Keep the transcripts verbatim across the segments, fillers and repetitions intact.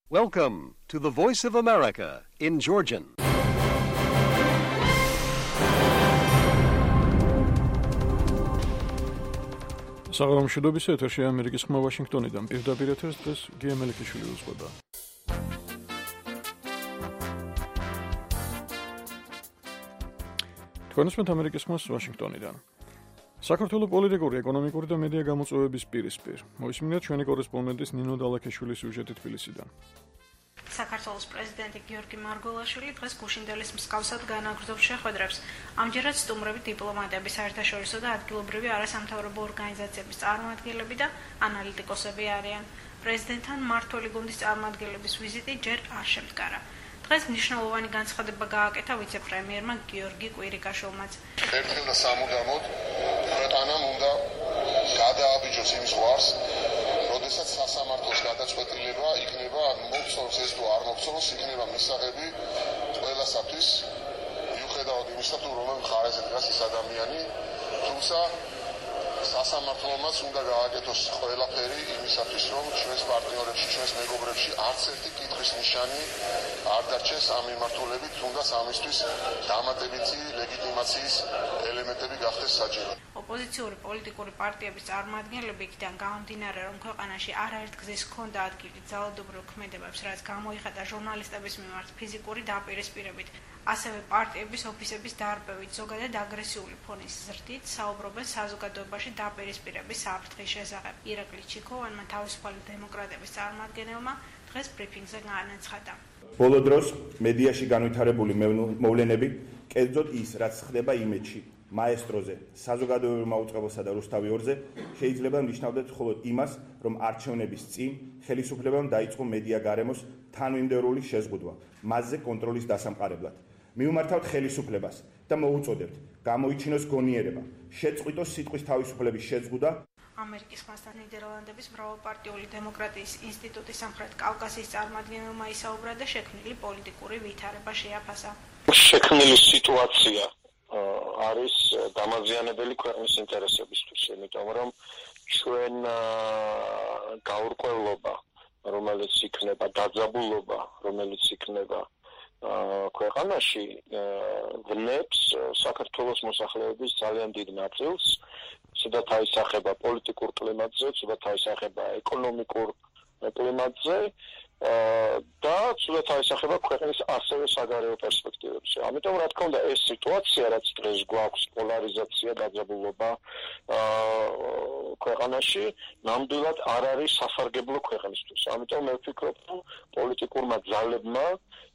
Welcome to the Voice of America in Georgian. საღამომშვიდობის ეთერში ამერიკის ხმა ვაშინგტონიდან პირდაპირ ეთერს დღეს გია მელიქიშვილი უძღვება. თქვენსმენთ ამერიკის ხმას ვაშინგტონიდან. საქართველოს პოლიტიკური, ეკონომიკური და მედია გამოწვევების პირისპირ. მოისმინეთ ჩვენი კორესპონდენტის ნინო დალაქიშვილის სიუჟეტი თბილისიდან. საქართველოს პრეზიდენტი გიორგი მარგველაშვილი დღეს გუშინდელის მსგავსად განაგრძობს შეხვედრებს. ამჯერად სტუმრები დიპლომატები, საერთაშორისო და ადგილობრივი არასამთავრობო ორგანიზაციების წარმომადგენლები და ანალიტიკოსები არიან. პრეზიდენტთან მმართველი გუნდის წარმომადგენლების ვიზიტი ჯერ არ შემდგარა. დღეს მნიშვნელოვანი განცხადება გააკეთა ვიცე-პრემიერმა გიორგი კვირიკაშვილმაც. ერთხელ და სამუდამოდ ქვეყანამ უნდა გადააბიჯოს იმ ზღვარს, როდესაც სასამართლოს გადაწყვეტილება იქნება მოგწონს ეს თუ არ მოგწონს, იქნება მისაღები ყველასათვის, მიუხედავად იმისა, თუ რომელ მხარეზე დგას ის ადამიანი, თუმცა სასამართლომაც უნდა გააკეთოს ყველაფერი იმისათვის, რომ ჩვენს პარტნიორებში, ჩვენს მეგობრებში არც ერთი კითხვის ნიშანი არ დარჩეს ამ მიმართულებით, თუნდაც ამისთვის დამატებითი ლეგიტიმაციის ელემენტები გახდეს საჭირო. ოპოზიციური პოლიტიკური პარტიების წარმომადგენლები იქიდან გამომდინარე, რომ ქვეყანაში არაერთგზის ჰქონდა ადგილი ძალადობრივ ქმედებებს, რაც გამოიხატა ჟურნალისტების მიმართ ფიზიკური დაპირისპირებით, ასევე პარტიების ოფისების დარბევით, ზოგადად აგრესიული ფონის ზრდით, საუბრობენ საზოგადოებაში დაპირისპირების საფრთხის შესახებ. ირაკლი ჩიქოვანმა თავისუფალი დემოკრატების წარმომადგენელმა დღეს ბრიფინგზე განაცხადა. ბოლო დროს მედიაში განვითარებული მოვლენები, კერძოდ ის, რაც ხდება იმედში, მაესტროზე, საზოგადოებრივ მაუწყებელსა და რუსთავი ორზე, შეიძლება ნიშნავდეთ მხოლოდ იმას, რომ არჩევნების წინ ხელისუფლებამ დაიწყო მედია გარემოს თანმიმდევრული შეზღუდვა, მასზე კონტროლის დასამყარებლად. მივმართავთ ხელისუფლებას და მოუწოდებთ, გამოიჩინოს გონიერება, შეწყვიტოს სიტყვის თავისუფლების შეზღუდვა. ამერიკის ხმასთან ნიდერლანდების მრავალპარტიული დემოკრატიის ინსტიტუტის სამხრეთ კავკასიის წარმომადგენელმა ისაუბრა და შექმნილი პოლიტიკური ვითარება შეაფასა. შექმნილი სიტუაცია არის დამაზიანებელი ქვეყნის ინტერესებისთვის, იმიტომ რომ ჩვენ გაურკვევლობა, რომელიც იქნება დაძაბულობა, რომელიც იქნება ქვეყანაში, ვნებს საქართველოს მოსახლეობის ძალიან დიდ ნაწილს, ცუდად აისახება პოლიტიკურ კლიმატზე, ცუდად აისახება ეკონომიკურ კლიმატზე და ცუდად აისახება ქვეყნის ასევე საგარეო პერსპექტივებზე. ამიტომ რა თქმა უნდა ეს სიტუაცია, რაც დღეს გვაქვს, პოლარიზაცია, დაძაბულობა ქვეყანაში, ნამდვილად არ არის სასარგებლო ქვეყნისთვის. ამიტომ მე ვფიქრობ, რომ პოლიტიკურმა ძალებმა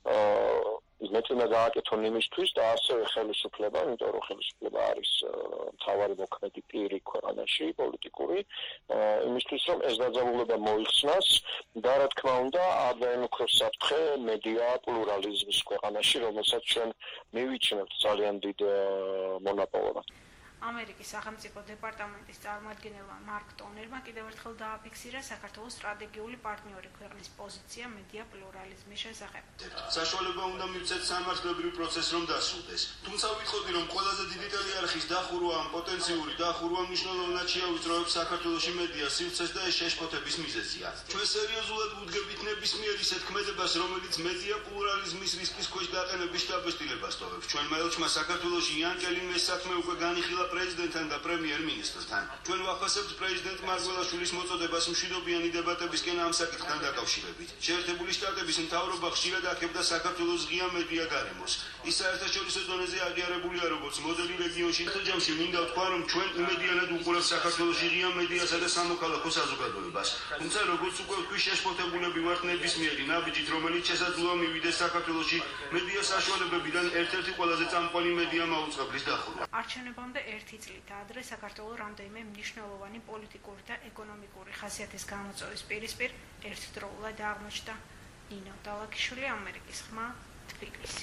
მეტინა გააკეთონ იმისთვის და ასევე ხელისუფლება, იმიტომ რომ ხელისუფლება არის მთავარი მოქმედი პირი ქვეყანაში, პოლიტიკური, იმისთვის რომ ეს დაძაბულობა მოიხსნას და რა თქმა უნდა არ დაემუქროს საფრთხე მედია პლურალიზმის ქვეყანაში, რომელსაც ჩვენ მივიჩნევთ ძალიან დიდ მონოპოლად. ამერიკის სახელმწიფო დეპარტამენტის წარმომადგენელმა მარკ ტონერმა კიდევ ერთხელ დააფიქსირა საქართველოს სტრატეგიული პარტნიორი ქვეყნის პოზიცია მედია პლურალიზმის შესახებ. საშუალება უნდა მივცეთ სამართლებრივ პროცესს რომ დასრულდეს. თუმცა ვიტყოდი, რომ ყველაზე დიდი ტელეარხის დახურვა ამ პოტენციური დახურვა მნიშვნელოვნად შეავიწროებს საქართველოში მედიას სივრცეს და ეს შეშფოთების მიზეზია. ჩვენ სერიოზულად ვუდგებით ნებისმიერ ისეთ ქმედებას, რომელიც მედია პლურალიზმის რისკის ქვეშ დაყენების დაბეჭდილებას ტოვებს. ჩვენმა ელჩმა საქართველოში იანკელი ეს საქმე უკვე განიხილა პრეზიდენტთან და პრემიერ-მინისტრთან. ჩვენ ვახასებთ პრეზიდენტ მარგველაშვილის მოწოდებას მშვიდობიანი დებატებისკენ ამ საკითხთან დაკავშირებით. შეერთებული შტატების მთავრობა ხშირად აქებდა საქართველოს ღია მედია გარემოს. ის საერთაშორისო დონეზე აღიარებულია როგორც მოდელი რეგიონში. თუმცა მინდა ვთქვა, რომ ჩვენ იმედიანად ვუყურებთ საქართველოში ღია მედიასა და სამოქალაქო საზოგადოებას. თუმცა როგორც უკვე ვთქვი, შეშფოთებულები ვართ ნებისმიერი ნაბიჯით, რომელიც შესაძლოა მივიდეს საქართველოში მედია საშუალებებიდან ერთ-ერთი ყველაზე წამყვანი მედია მაუწყებლის დახურვა. არჩევნებამდე ერთი წლით ადრე საქართველოს რამდენიმე მნიშვნელოვანი პოლიტიკური და ეკონომიკური ხასიათის გამოწვევის პირისპირ ერთდროულად აღმოჩნდა. ნინო დალაქიშვილი, ამერიკის ხმა, თბილისი.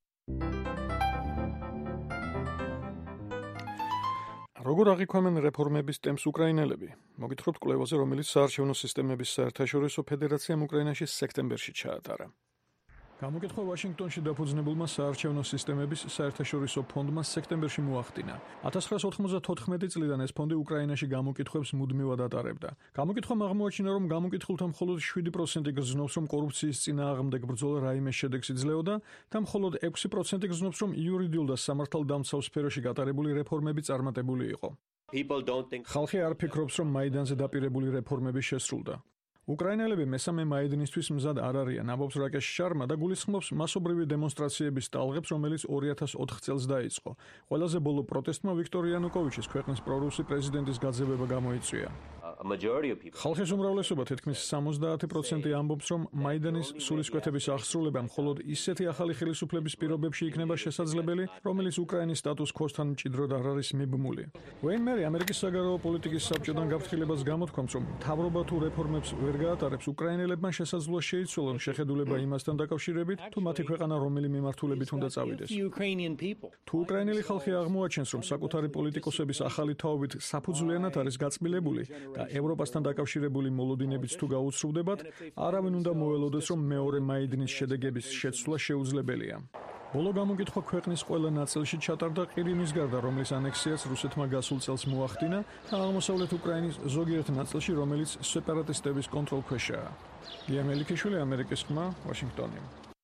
როგორ აღიქვამენ რეფორმების ტემპს უკრაინელები? მოგითხრობთ კვლევაზე, რომელიც საარჩევნო სისტემების საერთაშორისო ფედერაციამ უკრაინაში სექტემბერში ჩაატარა. გამოკითხვა ვაშინგტონში დაფუძნებულმა საარჩევნო სისტემების საერთაშორისო ფონდმა სექტემბერში მოახდინა. ათას ცხრაასი ოთხმოცდათოთხმეტი წლიდან ეს ფონდი უკრაინაში გამოკითხვებს მუდმივად ატარებდა. გამოკითხვამ აღმოაჩინა, რომ გამოკითხულთა მხოლოდ შვიდი პროცენტი გრძნობს, რომ კორუფციის წინააღმდეგ ბრძოლა რაიმე შედეგს იძლეოდა და მხოლოდ ექვსი პროცენტი გრძნობს, რომ იურიდიულ და სამართალდამცავ სფეროში გატარებული რეფორმები წარმატებული იყო. ხალხი არ ფიქრობს, რომ მაიდანზე დაპირებული რეფორმები შესრულდა. უკრაინელები მესამე მაიდნისთვის მზად არ არიან, ამბობს რაკეშ შარმა და გულისხმობს მასობრივი დემონსტრაციების ტალღებს, რომელიც ორი ათას ოთხ წელს დაიწყო. ყველაზე ბოლო პროტესტმა ვიქტორ იანუკოვიჩის ქვეყნის პრორუსი პრეზიდენტის გაძევება გამოიწვია. ხალხის უმრავლესობა თითქმის სამოცდაათი პროცენტი ამბობს, რომ მაიდანის სულისკვეთების აღსრულება მხოლოდ ისეთი ახალი ხელისუფლების პირობებში იქნება შესაძლებელი, რომელიც უკრაინის სტატუს quo-სთან მჭიდროდ არ არის მიბმული. უეინ მერი ამერიკის საგარეო პოლიტიკის საბჭოდან გაფრთხილებას გამოთქვამს, რომ მთავრობა თუ რეფორმებს ვერ გაატარებს, უკრაინელებმა შესაძლოა შეიცვალონ შეხედულება იმასთან დაკავშირებით, თუ მათი ქვეყანა რომელი მიმართულებით უნდა წავიდეს. თუ უკრაინელი ხალხი აღმოაჩენს, რომ საკუთარი პოლიტიკოსების ახალი თაობით საფუძვლიანად არის გაწმილებული და ევროპასთან დაკავშირებული მოლოდინებიც თუ გაუცრუდებათ, არავინ უნდა მოველოდეს, რომ მეორე მაიდნის შედეგების შეცვლა შეუძლებელია. ბოლო გამოკითხვა ქვეყნის ყველა ნაწილში ჩატარდა ყირიმის გარდა, რომლის ანექსიაც რუსეთმა გასულ წელს მოახდინა და აღმოსავლეთ უკრაინის ზოგიერთ ნაწილში, რომელიც სეპარატისტების კონტროლქვეშაა. ლია მელიქიშვილი, ამერიკის ხმა, ვაშინგტონი.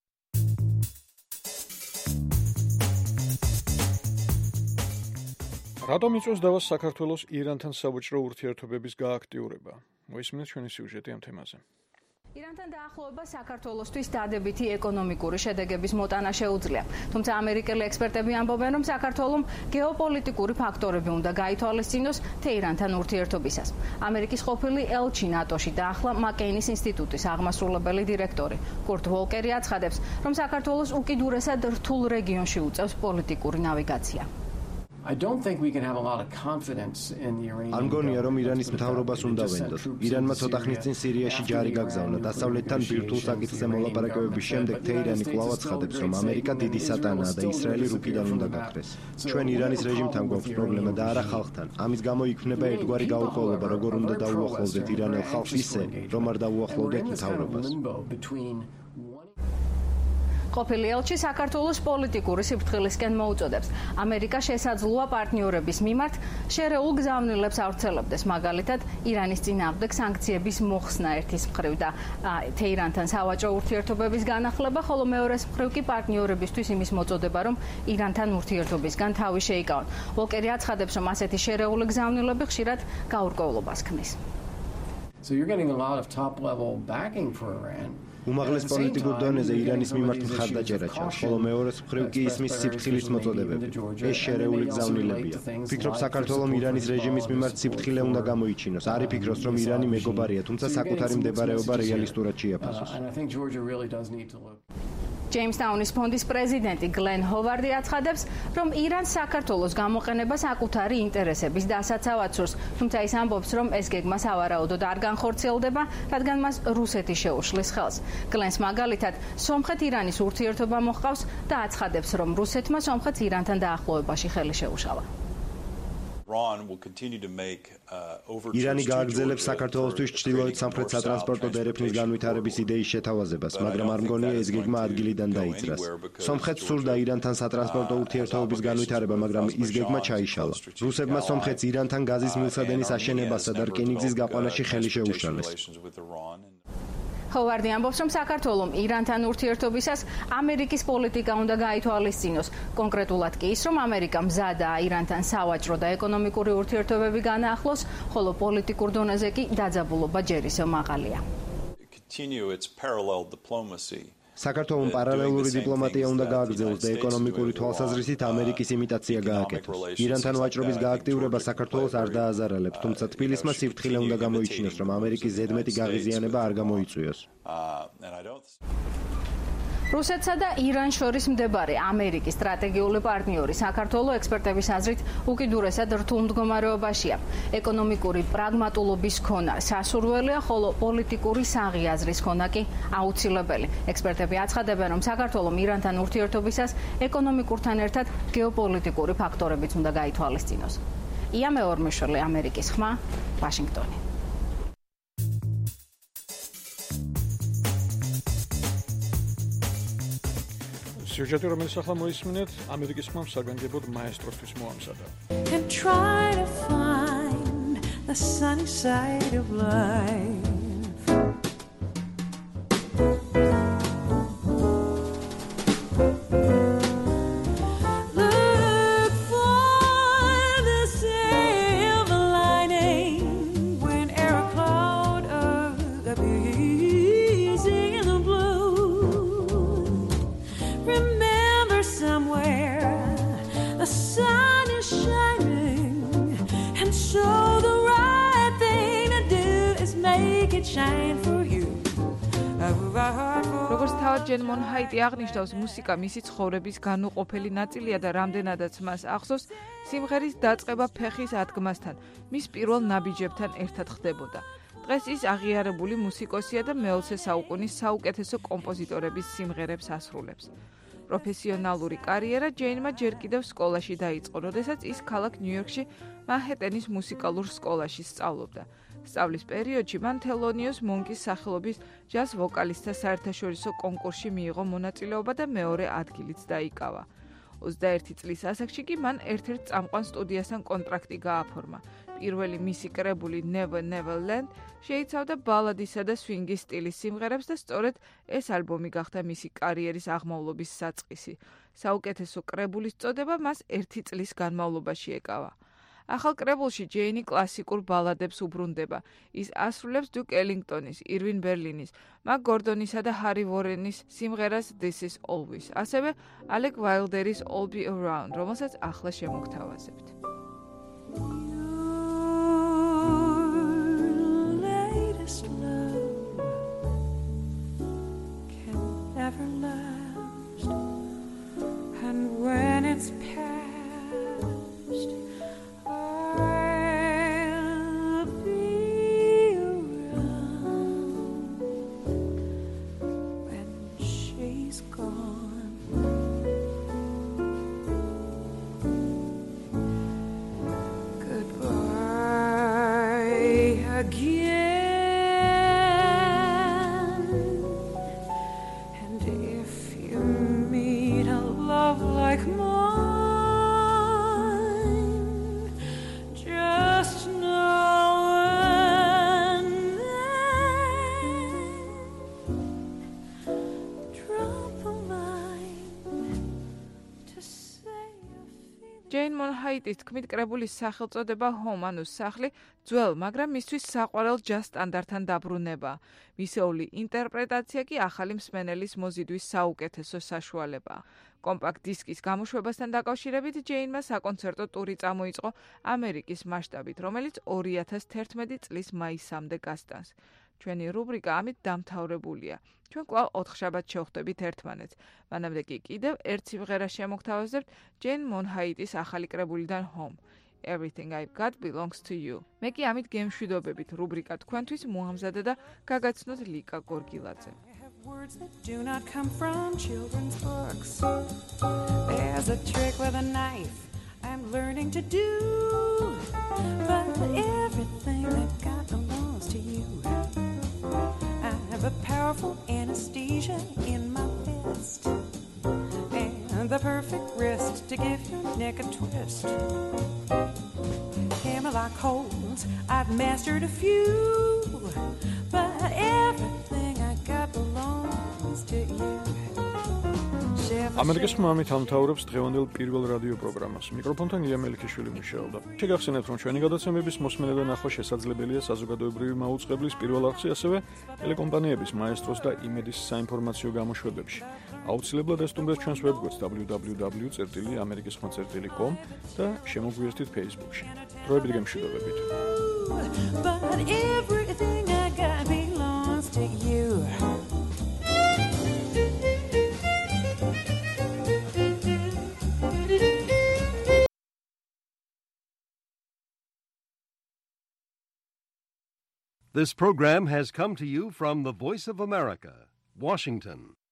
რატომ იწვევს დავას საქართველოს ირანთან საბჭორო ურთიერთობების გააქტიურება? მოისმინეთ ჩვენი სიუჟეტი ამ თემაზე. ირანთან დაახლოება საქართველოსთვის დადებითი ეკონომიკური შედეგების მოტანა შეუძლია. თუმცა ამერიკელი ექსპერტები ამბობენ, რომ საქართველომ გეოპოლიტიკური ფაქტორები უნდა გაითვალისწინოს თეირანთან ურთიერთობისას. ამერიკის ყოფილი ელჩი ნატოში და ახლა მაკეინის ინსტიტუტის აღმასრულებელი დირექტორი კურტ ვოლკერი აცხადებს, რომ საქართველოს უკიდურესად რთულ რეგიონში უწევს პოლიტიკური ნავიგაცია. I don't think we can have a lot of confidence in the Iranian. არ მგონია, რომ ირანის მთავრობას უნდა ვენდოთ. ირანმა ცოტა ხნის წინ სირიაში ჯარი გაგზავნა. დასავლეთთან ბირთვულ საკითხზე მოლაპარაკებების შემდეგ თეირანი კვლავ აცხადებს, რომ ამერიკა დიდი სატანაა და ისრაელი რუკიდან უნდა გაქრეს. ჩვენ ირანის რეჟიმთან გვაქვს პრობლემა და არა ხალხთან. ამის გამო იქმნება ერთგვარი გაურკვევლობა, როგორ უნდა დაუახლოვდეთ ირანელ ხალხს ისე, რომ არ დაუახლოვდეთ მთავრობას. ყოფილი ელჩი საქართველოს პოლიტიკური სიფრთხილისკენ მოუწოდებს. ამერიკა შესაძლოა პარტნიორების მიმართ შერეულ გზავნილებს ავრცელებდეს, მაგალითად, ირანის წინააღმდეგ სანქციების მოხსნა ერთის მხრივ და თეირანთან სავაჭრო ურთიერთობების განახლება, ხოლო მეორეს მხრივ კი პარტნიორებისთვის იმის მოწოდება, რომ ირანთან ურთიერთობისგან თავი შეიკავონ. ვოლკერი აცხადებს, რომ ასეთი შერეული გზავნილები ხშირად გაურკვევლობას ქმნის. So you're getting a lot of top-level backing for Iran. უმაღლეს პოლიტიკურ დონეზე ირანის მიმართ მხარდაჭერა ჩანს, ხოლო მეორეს მხრივ კი ისმის სიფრთხილის მოწოდებები. ეს შერეული გზავნილებია. ფიქრობ, საქართველოს ირანის რეჟიმის მიმართ სიფრთხილე უნდა გამოიჩინოს. არ იფიქროს, რომ ირანი მეგობარია, თუმცა საკუთარი მდებარეობა რეალისტურად შეაფასოს. ჯეიმსტაუნის ფონდის პრეზიდენტი გლენ ჰოვარდი აცხადებს, რომ ირანს საქართველოს გამოყენება საკუთარი ინტერესების დასაცავად სურს, თუმცა ის ამბობს, რომ ეს გეგმა სავარაუდოდ არ განხორციელდება, რადგან მას რუსეთი შეუშლის ხელს. გლენს მაგალითად, სომხეთ-ირანის ურთიერთობა მოჰყავს და აცხადებს, რომ რუსეთმა სომხეთს ირანთან დაახლოებაში ხელი შეუშალა. ირანი გააგრძელებს საქართველოსთვის ჩრდილოეთ სამხრეთ სატრანსპორტო დერეფნის განვითარების იდეის შეთავაზებას, მაგრამ არ მგონია ეს გეგმა ადგილიდან დაიძრას. სომხეთს სურდა ირანთან სატრანსპორტო ურთიერთობების განვითარება, მაგრამ ის გეგმა ჩაიშალა. რუსებმა სომხეთს ირანთან გაზის მილსადენის აშენებასა და რკინიგზის გაყვანაში ხელი შეუშალეს. ჰოვარდი ამბობს, რომ საქართველოს ირანთან ურთიერთობისას ამერიკის პოლიტიკა უნდა გაითვალისწინოს. კონკრეტულად კი ის, რომ ამერიკა მზადაა ირანთან სავაჭრო და ეკონომიკური ურთიერთობები განაახლოს, ხოლო პოლიტიკურ დონეზე კი დაძაბულობა ჯერ ისევ მაღალია. საქართველოს პარალელური დიპლომატია უნდა გააგრძელოს და ეკონომიკური თვალსაზრისით ამერიკის იმიტაცია გააკეთოს. ირანთან ვაჭრობის გააქტიურება საქართველოს არ დააზარალებს, თუმცა თბილისმა სიფრთხილე უნდა გამოიჩინოს, რომ ამერიკის ზედმეტი გაღიზიანება არ გამოიწვიოს. რუსეთსა და ირანს შორის მდებარე ამერიკის სტრატეგიული პარტნიორი საქართველოს ექსპერტების აზრით უკიდურესად რთულ მდგომარეობაშია. ეკონომიკური პრაგმატულობის ქონა სასურველია, ხოლო პოლიტიკური საღიაზრის ქონა კი აუცილებელი. ექსპერტები აცხადებენ, რომ საქართველოს ირანთან ურთიერთობისას ეკონომიკურთან ერთად გეოპოლიტიკური ფაქტორებიც უნდა გაითვალისწინოს. ია მეორმეშვილი, ამერიკის ხმა, ვაშინგტონი. სიუჟეტი, რომელიც ახლა მოისმინეთ, ამერიკის ხმამ საგანგებოდ მაესტროსთვის მოამზადა. And try to find the sunny side of life. როგორც თავად ჯენ მონჰაიტი აღნიშნავს, მუსიკა მისი ცხოვრების განუყოფელი ნაწილია და რამდენადაც მას ახსოვს, სიმღერის დაწყება ფეხის ადგმასთან, მის პირველ ნაბიჯებთან ერთად ხდებოდა. დღეს ის აღიარებული მუსიკოსია და მეოცე საუკუნის საუკეთესო კომპოზიტორების სიმღერებს ასრულებს. პროფესიონალური კარიერა ჯეინმა ჯერ კიდევ სკოლაში დაიწყო, როდესაც ის ქალაქ ნიუ-იორკში მანჰეტენის მუსიკალურ სკოლაში სწავლობდა. სწავლის პერიოდში მან თელონიოს მონკის სახელობის ჯაზ ვოკალისტთა საერთაშორისო კონკურსში მიიღო მონაწილეობა და მეორე ადგილიც დაიკავა. ოცდაერთი წლის ასაკში კი მან ერთ-ერთ წამყვან სტუდიასთან კონტრაქტი გააფორმა. პირველი მისი კრებული Never Never Land შეიცავდა ბალადისა და სვინგის სტილის სიმღერებს და სწორედ ეს ალბომი გახდა მისი კარიერის აღმავლობის საწყისი. საუკეთესო კრებულის წოდება მას ერთი წლის განმავლობაში ეკავა. ახალ კრებულში ჯეინი კლასიკურ ბალადებს უბრუნდება. ის ასრულებს დუკ ელინგტონის, ირვინ ბერლინის, მაგ გორდონისა და ჰარი ვორენის სიმღერას This Is Always, ასევე ალეკ ვაილდერის All Be Around, რომელსაც ახლა შემოგთავაზებთ. And when it's past, I'll be around when she's gone. Goodbye again. And if you meet a love like mine, just know and then drop a line to say you're feeling. ჯეინ მონჰაიტის თქმით, კრებულის სახელწოდება Home, ანუ სახლი, ძველ, მაგრამ მისთვის საყვარელ ჯაზ სტანდარტთან დაბრუნება. მისეული ინტერპრეტაცია კი ახალი მსმენელის მოზიდვის საუკეთესო საშუალებაა. კომპაქტ დისკის გამოშვებასთან დაკავშირებით ჯეინმა საკონცერტო ტური წამოიწყო ამერიკის მასშტაბით, რომელიც ორი ათას თერთმეტი წლის მაისამდე გასტანს. ჩვენი რუბრიკა ამით დამთავრებულია. ჩვენ კვლავ ოთხშაბათს შევხვდებით ერთმანეთს. მანამდე კი კიდევ ერთ სიმღერას შემოგთავაზებთ ჯეინ მონჰაიტის ახალი კრებულიდან Home. Everything I've Got Belongs to You. მე კი ამით გემშვიდობებით რუბრიკა თქვენთვის მოამზადა და გაგაცნოთ ლიკა გორგილაძე. Words that do not come from children's books. There's a trick with a knife I'm learning to do. But everything I've got belongs to you. I have a powerful anesthesia in my fist, and the perfect wrist to give your neck a twist. Hammerlock holds, I've mastered a few, but everything I got belongs to you. ამერიკის ხმამით ამთავრებს დღევანდელ პირველ რადიო პროგრამას. მიკროფონთან ილია მელიქიშვილი მუშაობდა. შეგახსენებთ, რომ ჩვენი გადაცემების მოსმენა და ნახვა შესაძლებელია საზოგადოებრივი მაუწყებლის პირველ არხში, ასევე ტელეკომპანიების მაესტროს და იმედის საინფორმაციო გამოშვებებში. აუცილებლად ესტუმრეთ ჩვენს ვებგვერდს double-u double-u double-u წერტილი ამერიკის ხმა წერტილი com და შემოგვიერთდით Facebook-ში. დროებით გემშვიდობებით. But everything I got belongs to you. This program has come to you from the Voice of America, Washington.